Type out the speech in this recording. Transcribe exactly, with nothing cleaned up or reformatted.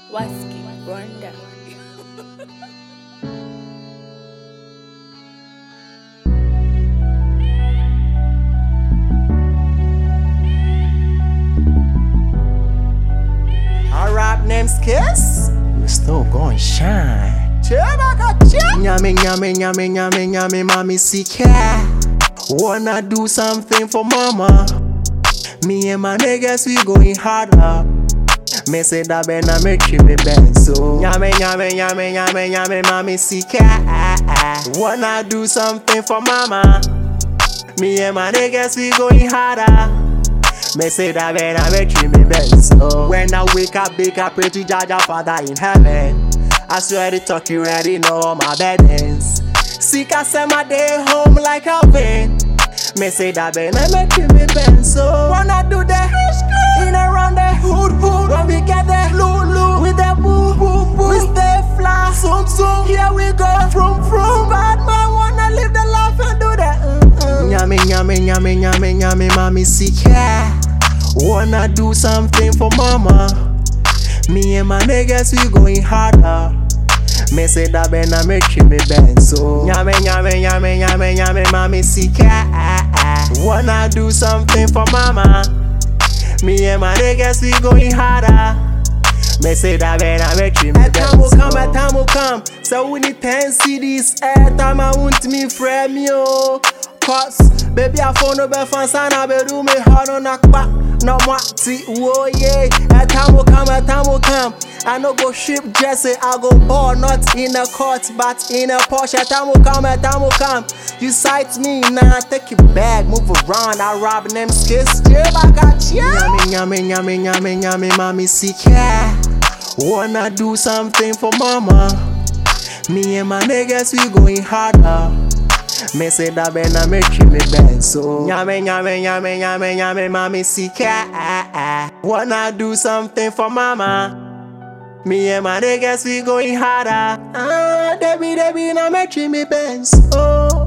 Waski, Rwanda. Our rap name's Kiss. We still gon' shine. Nyame, nyame, nyame, nyame, nyame, mommy sika. Wanna do something for mama. Me and my niggas, we going harder. Me say that ben I make you me ben so. Nyame, nyame, nyame, nyame, nyame, mommy sika. Wanna do something for mama. Me and my niggas, we going harder. Me say that when I make you me best. So when I wake up, big up, pray to Jaja Father in heaven. I swear to talk, you already know all my burdens. Seek I send my day home like heaven. Me say that when I make you me best. So when I do that, in around the hood hood, when we get there, lulu with the boo boo boo, we stay fly, zoom zoom. Here we go, from from. Bad man wanna live the life and do that. Mm-mm. Nyame nyame nyame nyame nyame, mommy sika. Wanna do something for mama. Me and my niggas, we going harder. Me say that when I make you me bend. So nyame nyame nyame nyame nyame, mommy sika. Wanna do something for mama. Me and my niggas, we going harder. Me say that when I make you me bend. Time will come, a time will come. So we need ten C Ds. Every time I want me frame you. Cause baby I phone no be fan sana be do me hard on knock back. No more see whoa yeah. A time will come, a time will come. I no go ship Jesse, I go ball not in a court but in a Porsche. A time will come, a time will come. You sight me now, take your bag, move around. I rob them skis, yeah, I got ya. Nyame nyame nyame nyame nyame, mommy sika. Wanna do something for mama. Me and my niggas, we going harder. Me say that when I make you me bend. So nyame nyame nyame nyame nyame, mommy sika. Wanna do something for mama. Me and my niggas, we going harder. Ah, Debbie Debbie, now make you me bend. So